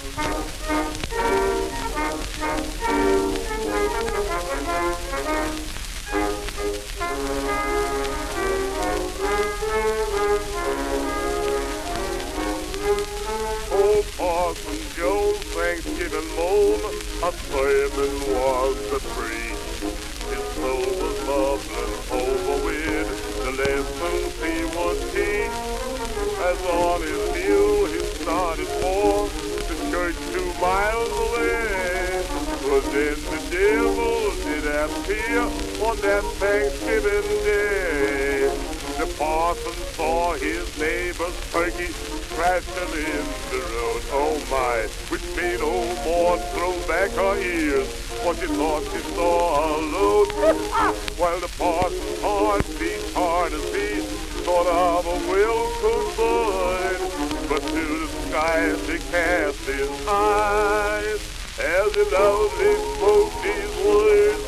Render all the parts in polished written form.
Oh, Parson Joe's Thanksgiving moan, a sermon was the preach. His soul was bubbling over with the lessons he would teach. As on his mule he started for the church 2 miles away. But then the devil did appear on that Thanksgiving day. The parson saw his neighbor's turkey crashing in the road. Oh my, which made old Maud throw back her ears, for she thought she saw a load. While the parson's heart beat hard as he thought of a well-cooked bird. But to the skies he cast his eyes as he loudly spoke these words.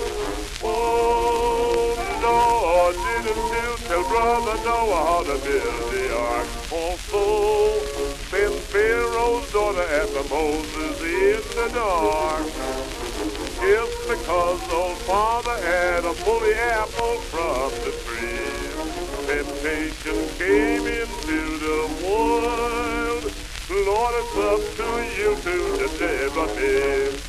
Oh, Lord, didn't you tell Brother Noah how to build the ark? Also, sent Pharaoh's daughter after Moses in the dark. Just because old father had a bully apple from the tree, temptation came into the world. Lord, it's up to you to deliver me.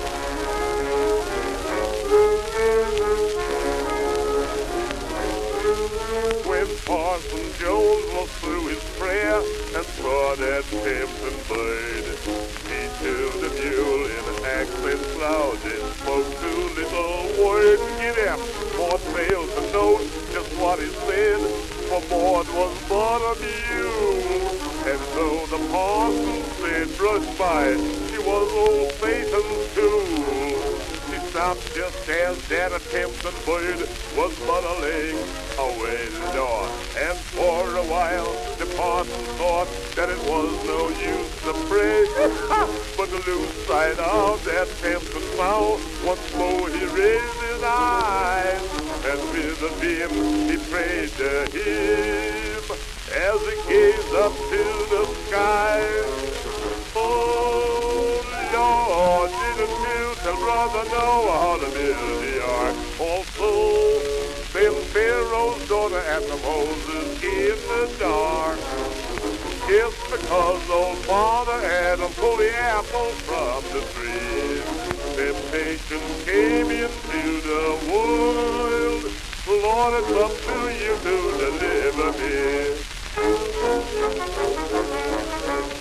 When Parson Jones was through his prayer and saw that tempting bird, he took the mule in accents loud and spoke 2 little words. Get him, Maud failed to note just what he said, for Maud was but a mule. And so the parson said, brush by, she was old Satan's tool. She stopped just as that tempting bird was but a leg away the door. And for a while the parson thought that it was no use to pray. But to lose sight of that tempting fowl, once more he raised his eyes, and with a beam he prayed to him as he gazed up to the sky. Oh, Lord, didn't you tell Brother Noah how to build the ark? Also, send Pharaoh's daughter after Moses in the dark. Just because old father had a bully apple from the tree, temptation came into the world. Lord, it's up to you to deliver me.